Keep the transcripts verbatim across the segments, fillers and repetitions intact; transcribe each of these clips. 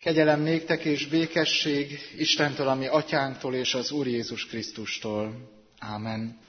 Kegyelem néktek és békesség Istentől, ami atyánktól és az Úr Jézus Krisztustól. Ámen.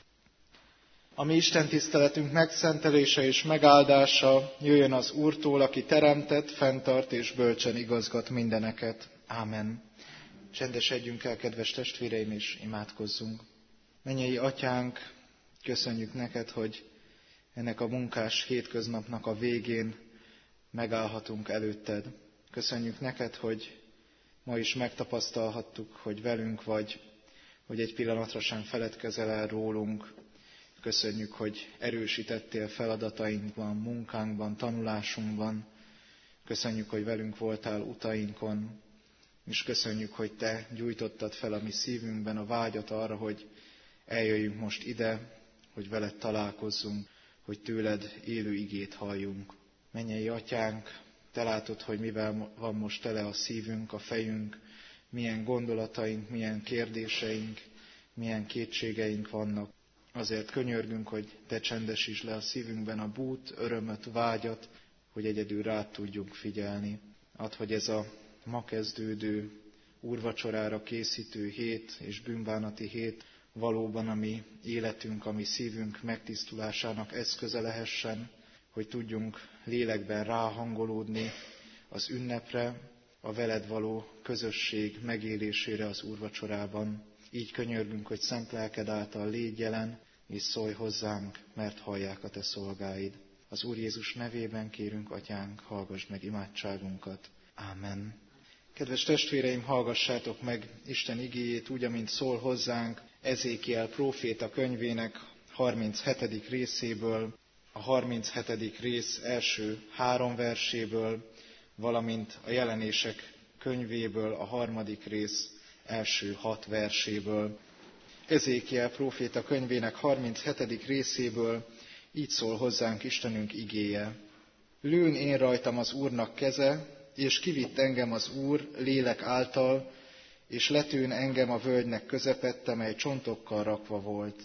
A mi Isten tiszteletünk megszentelése és megáldása jöjjön az Úrtól, aki teremtett, fenntart és bölcsen igazgat mindeneket. Ámen. Csendesedjünk el, kedves testvéreim, és imádkozzunk. Mennyei atyánk, köszönjük neked, hogy ennek a munkás hétköznapnak a végén megállhatunk előtted. Köszönjük neked, hogy ma is megtapasztalhattuk, hogy velünk vagy, hogy egy pillanatra sem feledkezel el rólunk. Köszönjük, hogy erősítettél feladatainkban, munkánkban, tanulásunkban. Köszönjük, hogy velünk voltál utainkon, és köszönjük, hogy te gyújtottad fel a mi szívünkben a vágyat arra, hogy eljöjjünk most ide, hogy veled találkozzunk, hogy tőled élő igét halljunk. Mennyei atyánk, te látod, hogy mivel van most tele a szívünk, a fejünk, milyen gondolataink, milyen kérdéseink, milyen kétségeink vannak. Azért könyörgünk, hogy te csendesítsd le a szívünkben a bút, örömöt, vágyat, hogy egyedül rád tudjunk figyelni. Add, hogy ez a ma kezdődő úrvacsorára készítő hét és bűnbánati hét valóban a mi életünk, a mi szívünk megtisztulásának eszköze lehessen, hogy tudjunk lélekben ráhangolódni az ünnepre, a veled való közösség megélésére az úrvacsorában. Így könyörgünk, hogy szent lelked által légy jelen, és szólj hozzánk, mert hallják a te szolgáid. Az Úr Jézus nevében kérünk, atyánk, hallgass meg imádságunkat. Ámen. Kedves testvéreim, hallgassátok meg Isten igéjét úgy, amint szól hozzánk Ezékiel próféta könyvének harminchetedik részéből, a harminchetedik rész első három verséből, valamint a Jelenések könyvéből, a harmadik rész első hat verséből. Ezékiel próféta könyvének harminchetedik részéből így szól hozzánk Istenünk igéje. Lőn én rajtam az Úrnak keze, és kivitt engem az Úr lélek által, és letűn engem a völgynek közepette, mely csontokkal rakva volt.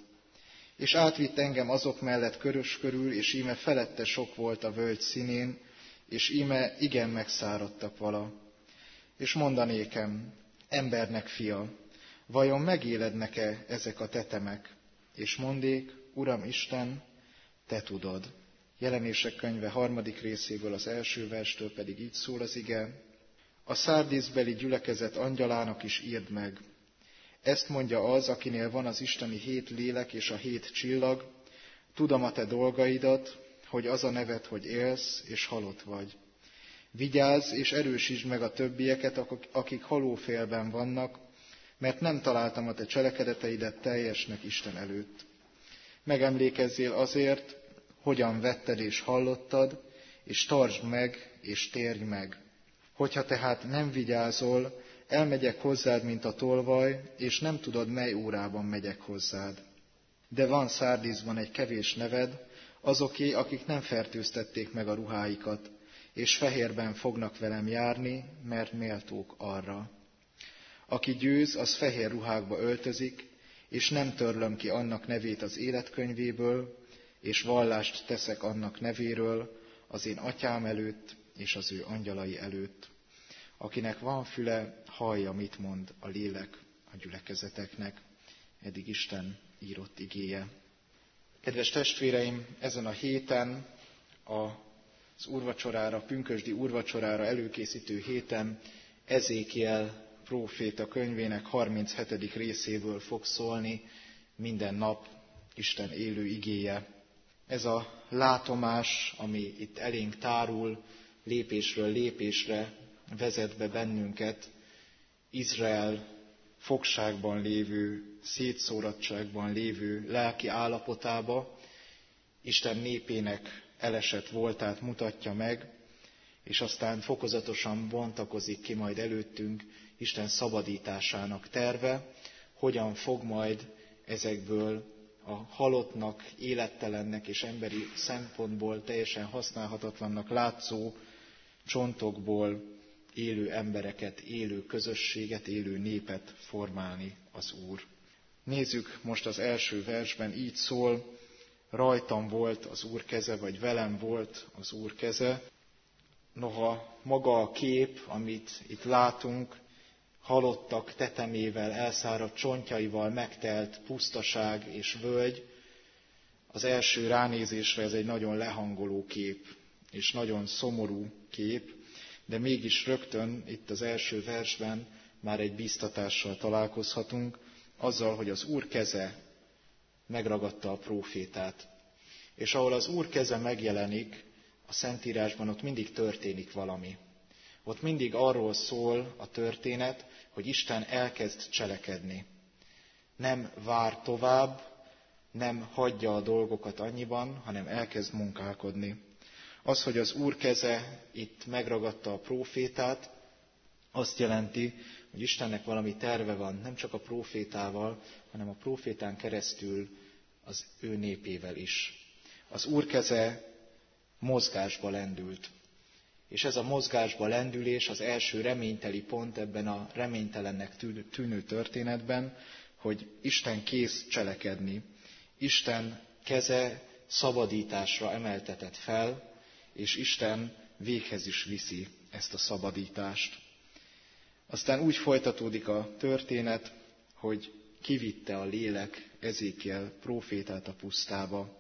És átvitt engem azok mellett körös körül, és íme felette sok volt a völgy színén, és íme igen megszáradtak vala. És mondanékem, embernek fia, vajon megélednek-e ezek a tetemek? És mondék, Uram Isten, te tudod. Jelenések könyve harmadik részéből az első verstől pedig így szól az ige. A Szárdiszbeli gyülekezet angyalának is írd meg. Ezt mondja az, akinél van az isteni hét lélek és a hét csillag, tudom a te dolgaidat, hogy az a neved, hogy élsz és halott vagy. Vigyázz és erősítsd meg a többieket, akik halófélben vannak, mert nem találtam a te cselekedeteidet teljesnek Isten előtt. Megemlékezzél azért, hogyan vetted és hallottad, és tartsd meg, és térj meg. Hogyha tehát nem vigyázol, elmegyek hozzád, mint a tolvaj, és nem tudod, mely órában megyek hozzád. De van Szárdiszban egy kevés neved, azoké, akik nem fertőztették meg a ruháikat, és fehérben fognak velem járni, mert méltók arra. Aki győz, az fehér ruhákba öltözik, és nem törlöm ki annak nevét az életkönyvéből, és vallást teszek annak nevéről az én atyám előtt és az ő angyalai előtt. Akinek van füle, hallja, mit mond a lélek a gyülekezeteknek. Eddig Isten írott igéje. Kedves testvéreim, ezen a héten, az úrvacsorára, pünkösdi úrvacsorára előkészítő héten Ezékiel próféta könyvének harminchetedik részéből fog szólni minden nap Isten élő igéje. Ez a látomás, ami itt elénk tárul, lépésről lépésre vezet be bennünket Izrael fogságban lévő, szétszóratságban lévő lelki állapotába, Isten népének elesett voltát mutatja meg, és aztán fokozatosan bontakozik ki majd előttünk Isten szabadításának terve, hogyan fog majd ezekből a halottnak, élettelennek és emberi szempontból teljesen használhatatlannak látszó csontokból élő embereket, élő közösséget, élő népet formálni az Úr. Nézzük most az első versben, így szól, rajtam volt az Úr keze, vagy velem volt az Úr keze. Noha maga a kép, amit itt látunk, halottak tetemével, elszáradt csontjaival megtelt pusztaság és völgy, az első ránézésre ez egy nagyon lehangoló kép, és nagyon szomorú kép, de mégis rögtön itt az első versben már egy bíztatással találkozhatunk, azzal, hogy az Úr keze megragadta a prófétát. És ahol az Úr keze megjelenik, a Szentírásban ott mindig történik valami. Ott mindig arról szól a történet, hogy Isten elkezd cselekedni. Nem vár tovább, nem hagyja a dolgokat annyiban, hanem elkezd munkálkodni. Az, hogy az Úr keze itt megragadta a prófétát, azt jelenti, hogy Istennek valami terve van, nem csak a prófétával, hanem a prófétán keresztül az ő népével is. Az Úr keze mozgásba lendült. És ez a mozgásba lendülés az első reményteli pont ebben a reménytelennek tűnő történetben, hogy Isten kész cselekedni. Isten keze szabadításra emeltetett fel, és Isten véghez is viszi ezt a szabadítást. Aztán úgy folytatódik a történet, hogy kivitte a lélek Ezékiel prófétát a pusztába,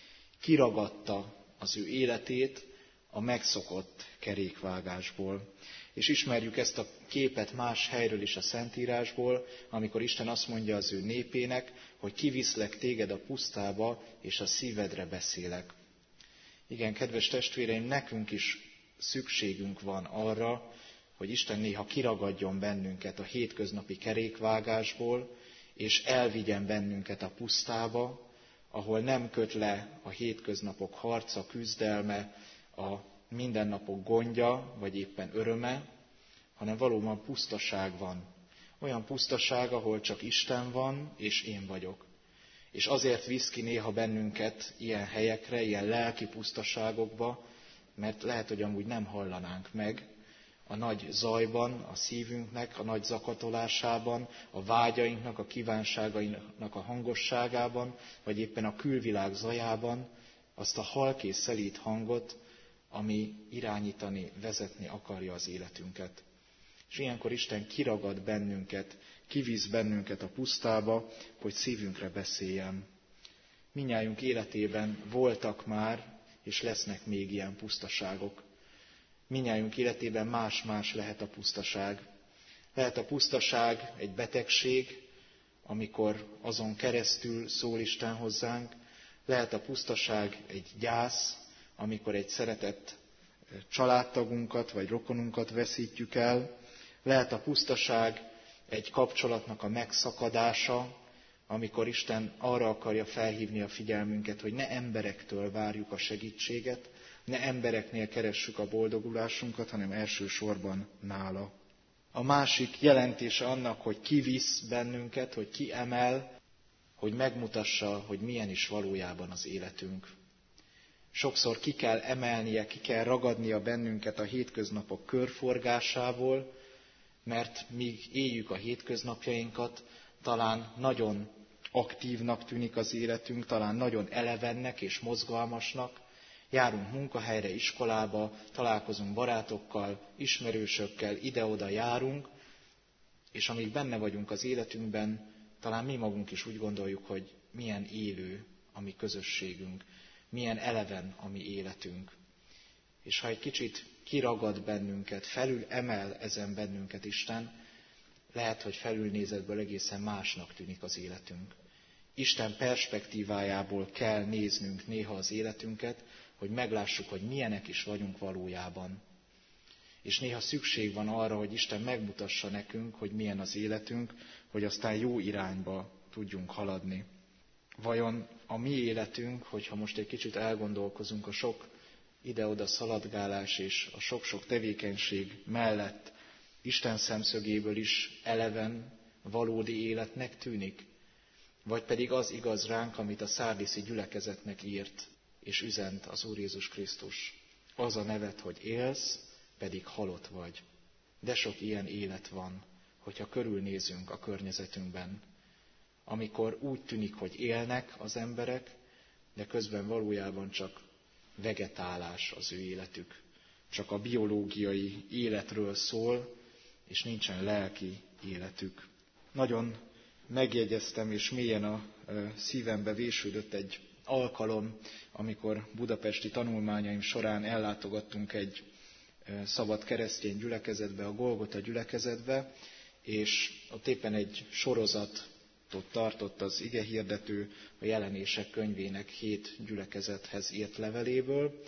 kiragadta az ő életét a megszokott kerékvágásból. És ismerjük ezt a képet más helyről is a Szentírásból, amikor Isten azt mondja az ő népének, hogy kiviszlek téged a pusztába, és a szívedre beszélek. Igen, kedves testvéreim, nekünk is szükségünk van arra, hogy Isten néha kiragadjon bennünket a hétköznapi kerékvágásból, és elvigyen bennünket a pusztába, ahol nem köt le a hétköznapok harca, küzdelme, a mindennapok gondja, vagy éppen öröme, hanem valóban pusztaság van. Olyan pusztaság, ahol csak Isten van, és én vagyok. És azért visz ki néha bennünket ilyen helyekre, ilyen lelki pusztaságokba, mert lehet, hogy amúgy nem hallanánk meg a nagy zajban, a szívünknek, a nagy zakatolásában, a vágyainknak, a kívánságainknak a hangosságában, vagy éppen a külvilág zajában azt a halk és szelíd hangot, ami irányítani, vezetni akarja az életünket. És ilyenkor Isten kiragad bennünket, kivisz bennünket a pusztába, hogy szívünkre beszéljen. Mindnyájunk életében voltak már, és lesznek még ilyen pusztaságok. Mindnyájunk életében más-más lehet a pusztaság. Lehet a pusztaság egy betegség, amikor azon keresztül szól Isten hozzánk. Lehet a pusztaság egy gyász, amikor egy szeretett családtagunkat vagy rokonunkat veszítjük el. Lehet a pusztaság egy kapcsolatnak a megszakadása, amikor Isten arra akarja felhívni a figyelmünket, hogy ne emberektől várjuk a segítséget, ne embereknél keressük a boldogulásunkat, hanem elsősorban nála. A másik jelentése annak, hogy kivisz bennünket, hogy kiemel, hogy megmutassa, hogy milyen is valójában az életünk. Sokszor ki kell emelnie, ki kell ragadnia bennünket a hétköznapok körforgásából, mert míg éljük a hétköznapjainkat, talán nagyon aktívnak tűnik az életünk, talán nagyon elevennek és mozgalmasnak, járunk munkahelyre, iskolába, találkozunk barátokkal, ismerősökkel, ide-oda járunk, és amíg benne vagyunk az életünkben, talán mi magunk is úgy gondoljuk, hogy milyen élő a mi közösségünk, milyen eleven a mi életünk. És ha egy kicsit kiragad bennünket, felül emel ezen bennünket Isten, lehet, hogy felülnézetből egészen másnak tűnik az életünk. Isten perspektívájából kell néznünk néha az életünket, hogy meglássuk, hogy milyenek is vagyunk valójában. És néha szükség van arra, hogy Isten megmutassa nekünk, hogy milyen az életünk, hogy aztán jó irányba tudjunk haladni. Vajon a mi életünk, hogyha most egy kicsit elgondolkozunk a sok ide-oda szaladgálás és a sok-sok tevékenység mellett, Isten szemszögéből is eleven, valódi életnek tűnik? Vagy pedig az igaz ránk, amit a szárdiszi gyülekezetnek írt és üzent az Úr Jézus Krisztus? Az a nevet, hogy élsz, pedig halott vagy. De sok ilyen élet van, hogyha körülnézünk a környezetünkben, amikor úgy tűnik, hogy élnek az emberek, de közben valójában csak vegetálás az ő életük. csak a biológiai életről szól, és nincsen lelki életük. Nagyon megjegyeztem, és mélyen a szívembe vésődött egy alkalom, amikor budapesti tanulmányaim során ellátogattunk egy szabad keresztény gyülekezetbe, a Golgota gyülekezetbe, és ott éppen egy sorozatot tartott az igehirdető a Jelenések könyvének hét gyülekezethez írt leveléből,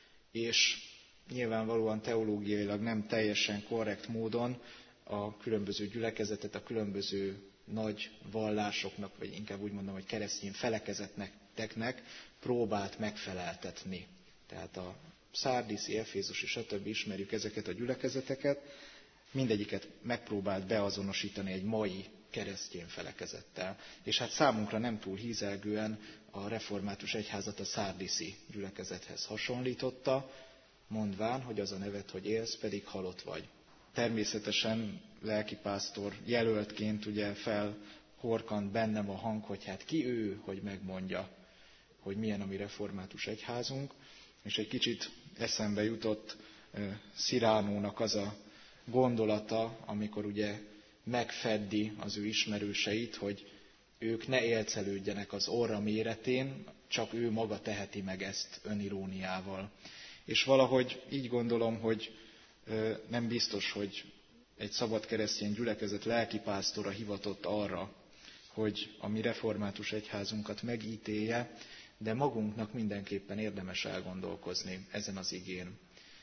és nyilvánvalóan teológiailag nem teljesen korrekt módon a különböző gyülekezetet, a különböző nagy vallásoknak, vagy inkább úgy mondom, hogy keresztény felekezeteknek próbált megfeleltetni. Tehát a szárdiszi, efézusi, stb. Ismerjük ezeket a gyülekezeteket, mindegyiket megpróbált beazonosítani egy mai keresztény felekezettel. És hát számunkra nem túl hízelgően a református egyházat a szárdiszi gyülekezethez hasonlította, mondván, hogy az a neved, hogy élsz, pedig halott vagy. Természetesen lelkipásztor jelöltként ugye felhorkant bennem a hang, hogy hát ki ő, hogy megmondja, hogy milyen a mi református egyházunk, és egy kicsit eszembe jutott Sziránónak az a gondolata, amikor ugye megfeddi az ő ismerőseit, hogy ők ne élcelődjenek az orra méretén, csak ő maga teheti meg ezt öniróniával. És valahogy így gondolom, hogy nem biztos, hogy egy szabad keresztény gyülekezet lelkipásztora hivatott arra, hogy a mi református egyházunkat megítélje, de magunknak mindenképpen érdemes elgondolkozni ezen az igén.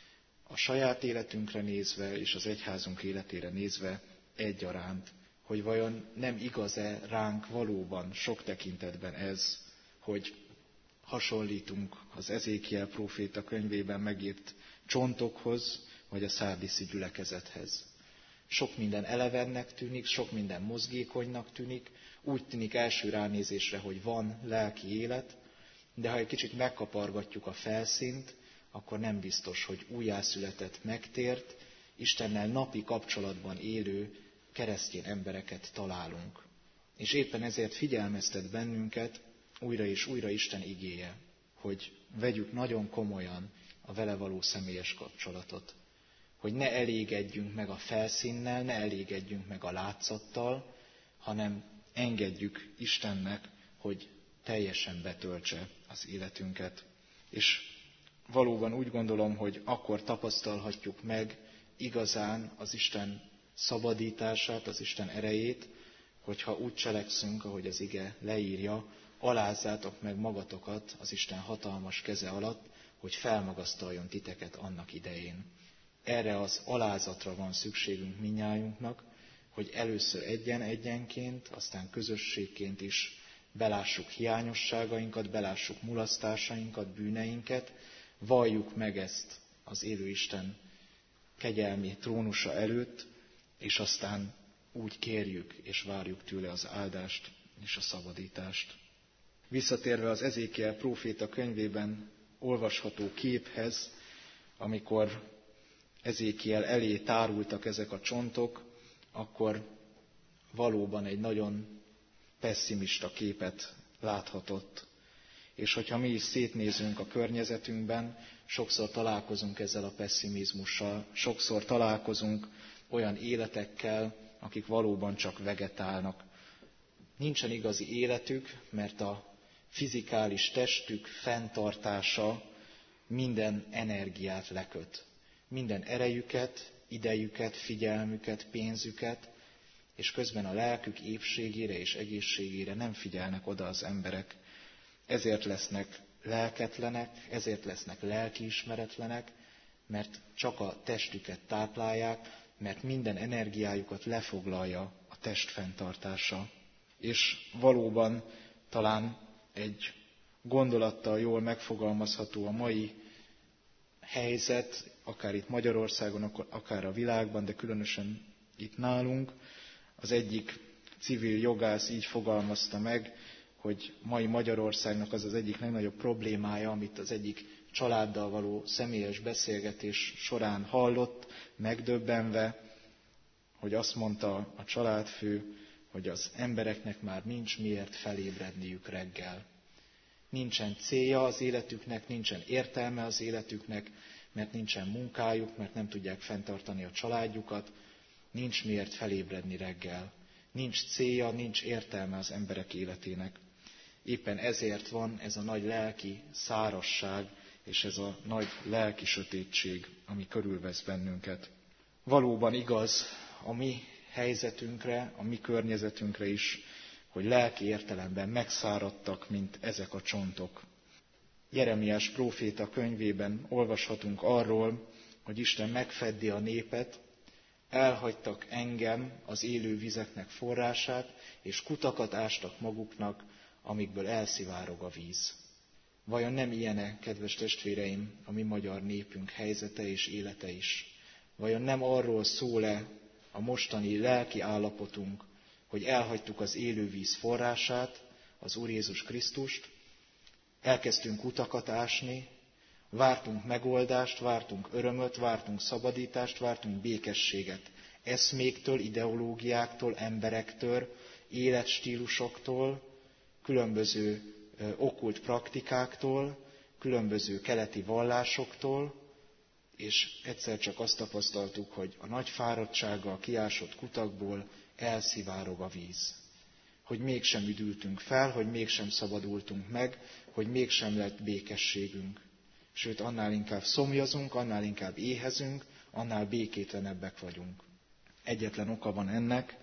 A saját életünkre nézve és az egyházunk életére nézve egyaránt, hogy vajon nem igaz-e ránk valóban sok tekintetben ez, hogy hasonlítunk az Ezékiel próféta könyvében megírt csontokhoz, vagy a szárdiszi gyülekezethez. Sok minden elevennek tűnik, sok minden mozgékonynak tűnik, úgy tűnik első ránézésre, hogy van lelki élet, de ha egy kicsit megkapargatjuk a felszínt, akkor nem biztos, hogy újjászületett, megtért, Istennel napi kapcsolatban élő keresztény embereket találunk. És éppen ezért figyelmeztet bennünket újra és újra Isten igéje, hogy vegyük nagyon komolyan a vele való személyes kapcsolatot. Hogy ne elégedjünk meg a felszínnel, ne elégedjünk meg a látszattal, hanem engedjük Istennek, hogy teljesen betöltse az életünket. És valóban úgy gondolom, hogy akkor tapasztalhatjuk meg igazán az Isten szabadítását, az Isten erejét, hogyha úgy cselekszünk, ahogy az ige leírja, alázzátok meg magatokat az Isten hatalmas keze alatt, hogy felmagasztaljon titeket annak idején. Erre az alázatra van szükségünk minnyájunknak, hogy először egyen-egyenként, aztán közösségként is belássuk hiányosságainkat, belássuk mulasztásainkat, bűneinket, valljuk meg ezt az élő Isten kegyelmi trónusa előtt, és aztán úgy kérjük és várjuk tőle az áldást és a szabadítást. Visszatérve az Ezékiel próféta könyvében olvasható képhez, amikor Ezékiel elé tárultak ezek a csontok, akkor valóban egy nagyon pesszimista képet láthatott. És hogyha mi is szétnézünk a környezetünkben, sokszor találkozunk ezzel a pesszimizmussal, sokszor találkozunk olyan életekkel, akik valóban csak vegetálnak. Nincsen igazi életük, mert a fizikális testük fenntartása minden energiát leköt. Minden erejüket, idejüket, figyelmüket, pénzüket, és közben a lelkük épségére és egészségére nem figyelnek oda az emberek. Ezért lesznek lelketlenek, ezért lesznek lelkiismeretlenek, mert csak a testüket táplálják, mert minden energiájukat lefoglalja a test fenntartása. És valóban talán egy gondolattal jól megfogalmazható a mai helyzet, akár itt Magyarországon, akár a világban, de különösen itt nálunk. Az egyik civil jogász így fogalmazta meg, hogy mai Magyarországnak az az egyik legnagyobb problémája, amit az egyik családdal való személyes beszélgetés során hallott, megdöbbenve, hogy azt mondta a családfő, hogy az embereknek már nincs miért felébredniük reggel. Nincsen célja az életüknek, nincsen értelme az életüknek, mert nincsen munkájuk, mert nem tudják fenntartani a családjukat, nincs miért felébredni reggel. Nincs célja, nincs értelme az emberek életének. Éppen ezért van ez a nagy lelki szárazság, és ez a nagy lelki sötétség, ami körülvesz bennünket. Valóban igaz a mi helyzetünkre, a mi környezetünkre is, hogy lelki értelemben megszáradtak, mint ezek a csontok. Jeremiás próféta könyvében olvashatunk arról, hogy Isten megfeddi a népet, elhagytak engem, az élő vizeknek forrását, és kutakat ástak maguknak, amikből elszivárog a víz. Vajon nem ilyen-e, kedves testvéreim, a mi magyar népünk helyzete és élete is? Vajon nem arról szól-e a mostani lelki állapotunk, hogy elhagytuk az élő víz forrását, az Úr Jézus Krisztust, elkezdtünk kutakat ásni, vártunk megoldást, vártunk örömöt, vártunk szabadítást, vártunk békességet. Eszméktől, ideológiáktól, emberektől, életstílusoktól, különböző ö, okkult praktikáktól, különböző keleti vallásoktól, és egyszer csak azt tapasztaltuk, hogy a nagy fáradtsággal kiásott kutakból elszivárog a víz. Hogy mégsem üdültünk fel, hogy mégsem szabadultunk meg, hogy mégsem lett békességünk. Sőt, annál inkább szomjazunk, annál inkább éhezünk, annál békétlenebbek vagyunk. Egyetlen oka van ennek,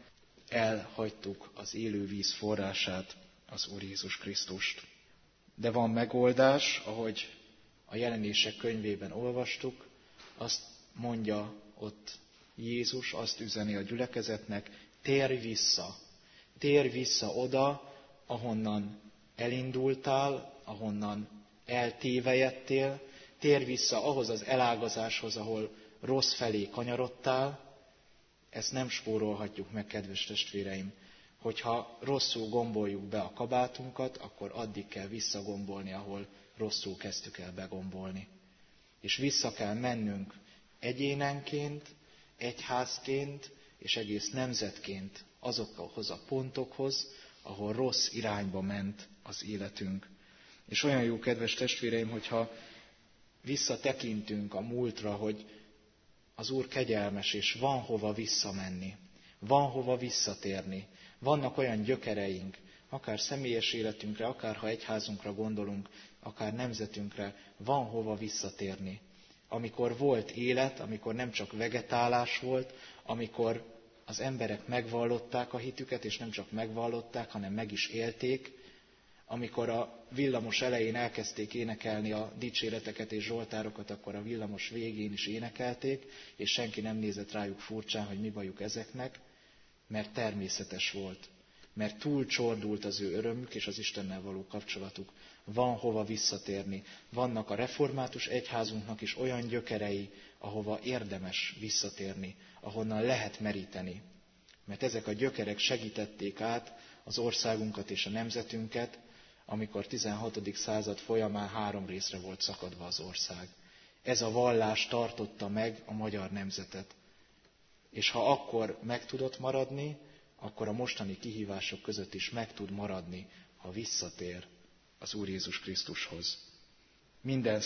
elhagytuk az élő víz forrását, az Úr Jézus Krisztust. De van megoldás, ahogy a Jelenések könyvében olvastuk, azt mondja ott Jézus, azt üzeni a gyülekezetnek, térj vissza, térj vissza oda, ahonnan elindultál, ahonnan eltévejettél, térj vissza ahhoz az elágazáshoz, ahol rossz felé kanyarodtál. Ezt nem spórolhatjuk meg, kedves testvéreim. Hogyha rosszul gomboljuk be a kabátunkat, akkor addig kell visszagombolni, ahol rosszul kezdtük el begombolni. És vissza kell mennünk egyénenként, egyházként és egész nemzetként azokhoz a pontokhoz, ahol rossz irányba ment az életünk. És olyan jó, kedves testvéreim, hogyha visszatekintünk a múltra, hogy az Úr kegyelmes, és van hova visszamenni, van hova visszatérni. Vannak olyan gyökereink, akár személyes életünkre, akár ha egyházunkra gondolunk, akár nemzetünkre, van hova visszatérni. Amikor volt élet, amikor nem csak vegetálás volt, amikor az emberek megvallották a hitüket, és nem csak megvallották, hanem meg is élték, amikor a villamos elején elkezdték énekelni a dicséreteket és zsoltárokat, akkor a villamos végén is énekelték, és senki nem nézett rájuk furcsán, hogy mi bajuk ezeknek, mert természetes volt, mert túl csordult az ő örömük és az Istennel való kapcsolatuk. Van hova visszatérni. Vannak a református egyházunknak is olyan gyökerei, ahova érdemes visszatérni, ahonnan lehet meríteni. Mert ezek a gyökerek segítették át az országunkat és a nemzetünket, amikor tizenhatodik század folyamán három részre volt szakadva az ország. Ez a vallás tartotta meg a magyar nemzetet. És ha akkor meg tudott maradni, akkor a mostani kihívások között is meg tud maradni, ha visszatér az Úr Jézus Krisztushoz. Minden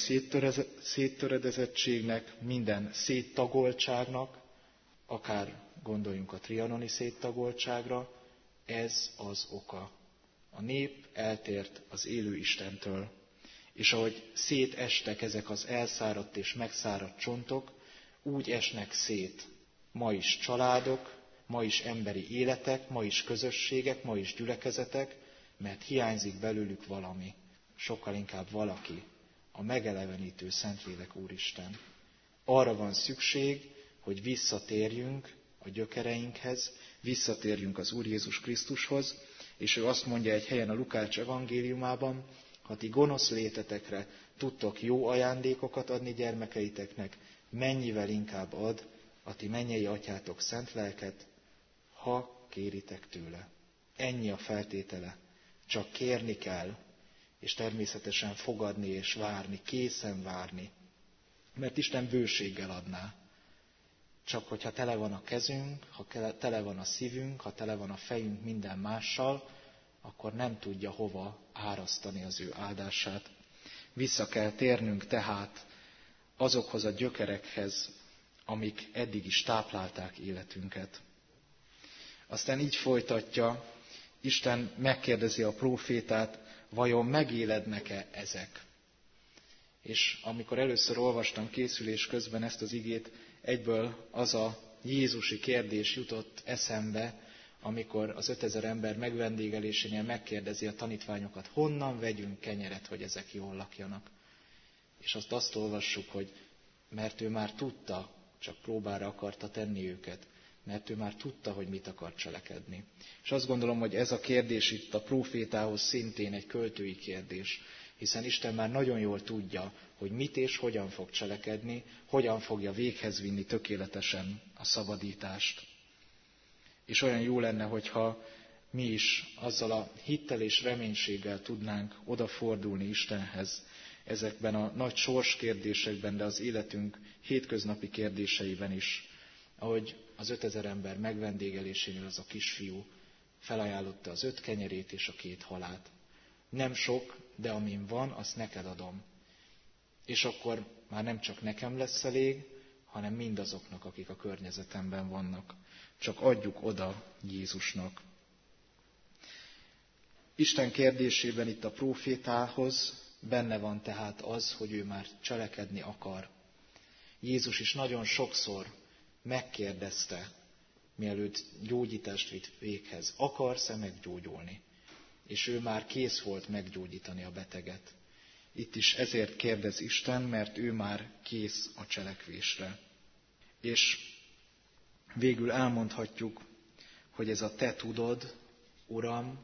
széttöredezettségnek, minden széttagoltságnak, akár gondoljunk a trianoni széttagoltságra, ez az oka. A nép eltért az élő Istentől, és ahogy szétestek ezek az elszáradt és megszáradt csontok, úgy esnek szét ma is családok, ma is emberi életek, ma is közösségek, ma is gyülekezetek, mert hiányzik belőlük valami, sokkal inkább valaki, a megelevenítő Szentlélek Úristen. Arra van szükség, hogy visszatérjünk a gyökereinkhez, visszatérjünk az Úr Jézus Krisztushoz, és ő azt mondja egy helyen a Lukács evangéliumában, ha ti gonosz létetekre tudtok jó ajándékokat adni gyermekeiteknek, mennyivel inkább ad a ti mennyei atyátok szent lelket, ha kéritek tőle. Ennyi a feltétele. Csak kérni kell, és természetesen fogadni és várni, készen várni. Mert Isten bőséggel adná. Csak hogyha tele van a kezünk, ha tele van a szívünk, ha tele van a fejünk minden mással, akkor nem tudja hova árasztani az ő áldását. Vissza kell térnünk tehát azokhoz a gyökerekhez, amik eddig is táplálták életünket. Aztán így folytatja, Isten megkérdezi a prófétát, vajon megélednek-e ezek? És amikor először olvastam készülés közben ezt az igét, egyből az a jézusi kérdés jutott eszembe, amikor az ötezer ember megvendégelésénél megkérdezi a tanítványokat, honnan vegyünk kenyeret, hogy ezek jól lakjanak. És azt azt olvassuk, hogy mert ő már tudta, csak próbára akarta tenni őket, mert ő már tudta, hogy mit akar cselekedni. És azt gondolom, hogy ez a kérdés itt a prófétához szintén egy költői kérdés, hiszen Isten már nagyon jól tudja, hogy mit és hogyan fog cselekedni, hogyan fogja véghez vinni tökéletesen a szabadítást. És olyan jó lenne, hogyha mi is azzal a hittel és reménységgel tudnánk odafordulni Istenhez ezekben a nagy sorskérdésekben, de az életünk hétköznapi kérdéseiben is, ahogy az ötezer ember megvendégelésénél az a kisfiú felajánlotta az öt kenyerét és a két halát. Nem sok, de amin van, azt neked adom. És akkor már nem csak nekem lesz elég, hanem mindazoknak, akik a környezetemben vannak. Csak adjuk oda Jézusnak. Isten kérdésében itt a prófétához benne van tehát az, hogy ő már cselekedni akar. Jézus is nagyon sokszor megkérdezte, mielőtt gyógyítást vitt véghez, akarsz-e meggyógyulni? És ő már kész volt meggyógyítani a beteget. Itt is ezért kérdez Isten, mert ő már kész a cselekvésre. És végül elmondhatjuk, hogy ez a te tudod, Uram,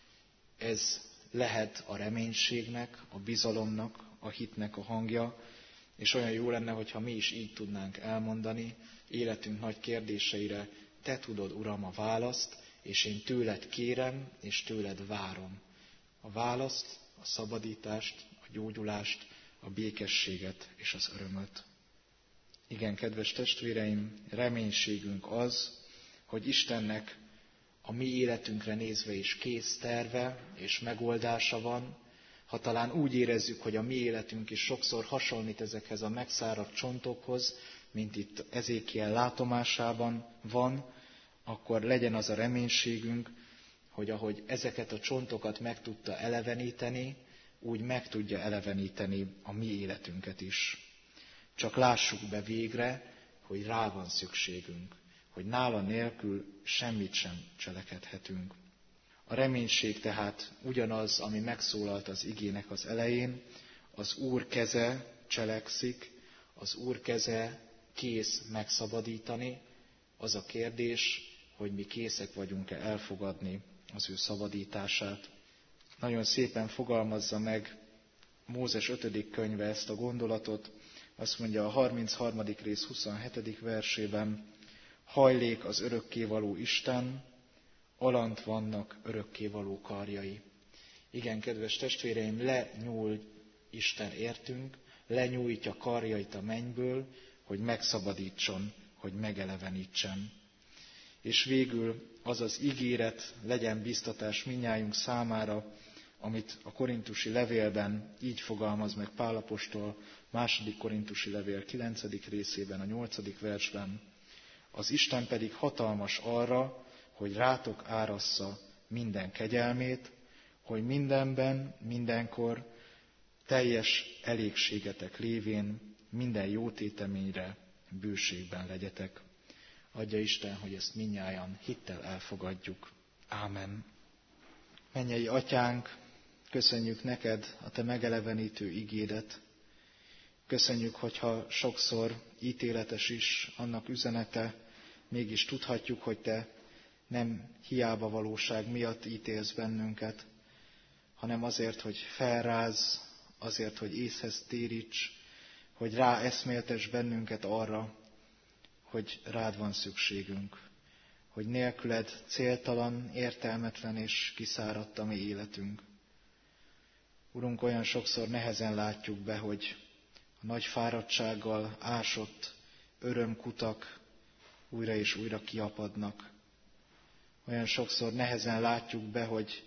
ez lehet a reménységnek, a bizalomnak, a hitnek a hangja, és olyan jó lenne, hogyha mi is így tudnánk elmondani életünk nagy kérdéseire, te tudod, Uram, a választ, és én tőled kérem, és tőled várom. A választ, a szabadítást, a gyógyulást, a békességet és az örömöt. Igen, kedves testvéreim, reménységünk az, hogy Istennek a mi életünkre nézve is kész terve és megoldása van, ha talán úgy érezzük, hogy a mi életünk is sokszor hasonlít ezekhez a megszáradt csontokhoz, mint itt Ezékiel látomásában van, akkor legyen az a reménységünk, hogy ahogy ezeket a csontokat meg tudta eleveníteni, úgy meg tudja eleveníteni a mi életünket is. Csak lássuk be végre, hogy rá van szükségünk, hogy nála nélkül semmit sem cselekedhetünk. A reménység tehát ugyanaz, ami megszólalt az igének az elején, az Úr keze cselekszik, az Úr keze kész megszabadítani. Az a kérdés, hogy mi készek vagyunk-e elfogadni az ő szabadítását. Nagyon szépen fogalmazza meg Mózes ötödik könyve ezt a gondolatot. Azt mondja a harmincharmadik rész huszonhetedik versében, hajlék az örökkévaló Isten, alant vannak örökkévaló karjai. Igen, kedves testvéreim, lenyúl Isten értünk, lenyújtja karjait a mennyből, hogy megszabadítson, hogy megelevenítsen. És végül az az ígéret legyen biztatás mindnyájunk számára, amit a korintusi levélben így fogalmaz meg Pál apostol, második korintusi levél kilencedik részében, a nyolcadik versben. Az Isten pedig hatalmas arra, hogy rátok árassza minden kegyelmét, hogy mindenben, mindenkor teljes elégségetek lévén minden jó téteményre bőségben legyetek. Adja Isten, hogy ezt mindnyájan hittel elfogadjuk. Ámen. Mennyei Atyánk, köszönjük neked a te megelevenítő igédet. Köszönjük, hogyha sokszor ítéletes is annak üzenete, mégis tudhatjuk, hogy te nem hiába valóság miatt ítélsz bennünket, hanem azért, hogy felráz, azért, hogy észhez téríts, hogy rá eszméltes bennünket arra, hogy rád van szükségünk, hogy nélküled céltalan, értelmetlen és kiszáradt a mi életünk. Urunk, olyan sokszor nehezen látjuk be, hogy a nagy fáradtsággal ásott örömkutak újra és újra kiapadnak. Olyan sokszor nehezen látjuk be, hogy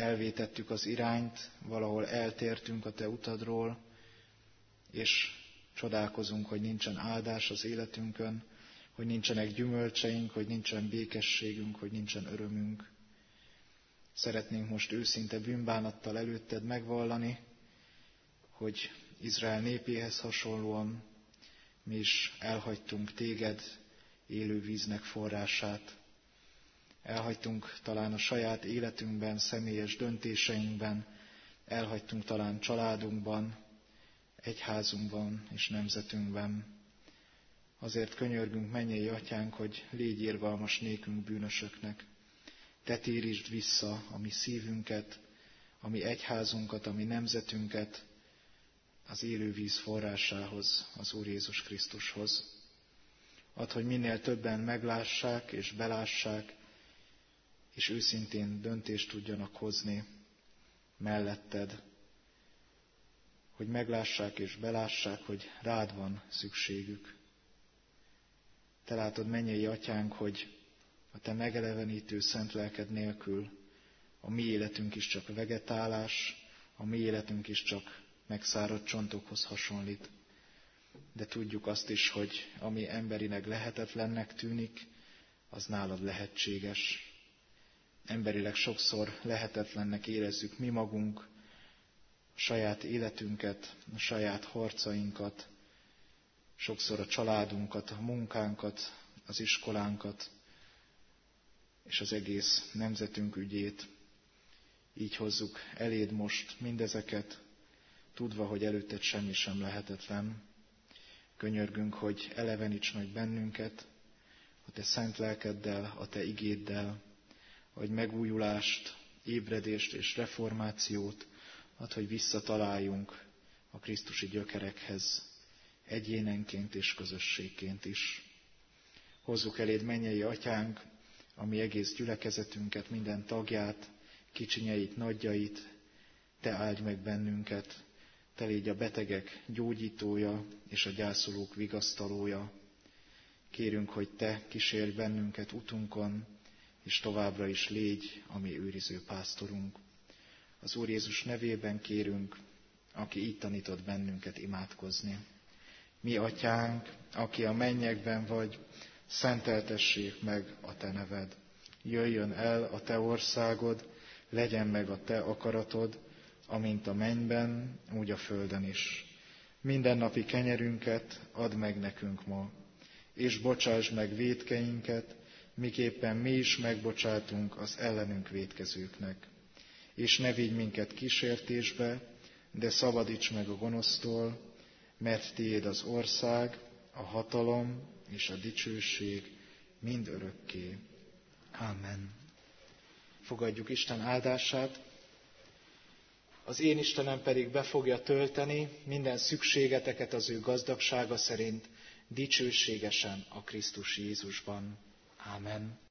elvétettük az irányt, valahol eltértünk a te utadról, és Csodálkozunk, hogy nincsen áldás az életünkön, hogy nincsenek gyümölcseink, hogy nincsen békességünk, hogy nincsen örömünk. Szeretnénk most őszinte bűnbánattal előtted megvallani, hogy Izrael népéhez hasonlóan mi is elhagytunk téged, élő víznek forrását. Elhagytunk talán a saját életünkben, személyes döntéseinkben, elhagytunk talán családunkban, egyházunkban és nemzetünkben. Azért könyörgünk, mennyei atyánk, hogy légy irgalmas nékünk bűnösöknek. Te térítsd vissza a mi szívünket, a mi egyházunkat, a mi nemzetünket az élő víz forrásához, az Úr Jézus Krisztushoz. Add, hogy minél többen meglássák és belássák, és őszintén döntést tudjanak hozni melletted, hogy meglássák és belássák, hogy rád van szükségük. Te látod, mennyei atyánk, hogy a te megelevenítő szent lelked nélkül a mi életünk is csak vegetálás, a mi életünk is csak megszáradt csontokhoz hasonlít. De tudjuk azt is, hogy ami emberileg lehetetlennek tűnik, az nálad lehetséges. Emberileg sokszor lehetetlennek érezzük mi magunk, a saját életünket, a saját harcainkat, sokszor a családunkat, a munkánkat, az iskolánkat, és az egész nemzetünk ügyét. Így hozzuk eléd most mindezeket, tudva, hogy előtted semmi sem lehetetlen. Könyörgünk, hogy eleveníts meg bennünket a te szent lelkeddel, a te igéddel, hogy megújulást, ébredést és reformációt add, hogy visszataláljunk a krisztusi gyökerekhez, egyénenként és közösségként is. Hozzuk eléd, mennyei atyánk, a mi egész gyülekezetünket, minden tagját, kicsinyeit, nagyjait, te áldj meg bennünket, te légy a betegek gyógyítója és a gyászolók vigasztalója. Kérünk, hogy te kísérj bennünket utunkon, és továbbra is légy a mi őriző pásztorunk. Az Úr Jézus nevében kérünk, aki így tanított bennünket imádkozni. Mi atyánk, aki a mennyekben vagy, szenteltessék meg a te neved. Jöjjön el a te országod, legyen meg a te akaratod, amint a mennyben, úgy a földön is. Mindennapi kenyerünket add meg nekünk ma, és bocsásd meg vétkeinket, miképpen mi is megbocsátunk az ellenünk vétkezőknek. És ne vigy minket kísértésbe, de szabadíts meg a gonosztól, mert tiéd az ország, a hatalom és a dicsőség mind örökké. Ámen. Fogadjuk Isten áldását. Az én Istenem pedig be fogja tölteni minden szükségeteket az ő gazdagsága szerint, dicsőségesen a Krisztus Jézusban. Ámen.